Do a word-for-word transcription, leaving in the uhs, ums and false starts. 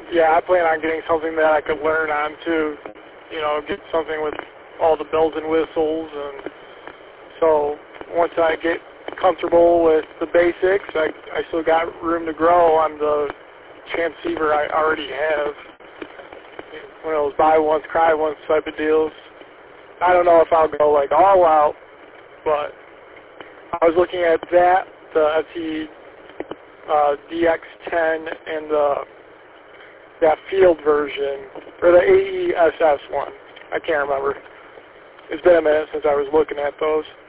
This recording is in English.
yeah, I plan on getting something that I could learn on too. You know, get something with all the bells and whistles, and so once I get comfortable with the basics, I I still got room to grow on the transceiver I already have. One of those buy once, cry once type of deals. I don't know if I'll go like all out, but I was looking at that, the S E uh, D X ten, and the that field version, or the A E S S one. I can't remember. It's been a minute since I was looking at those.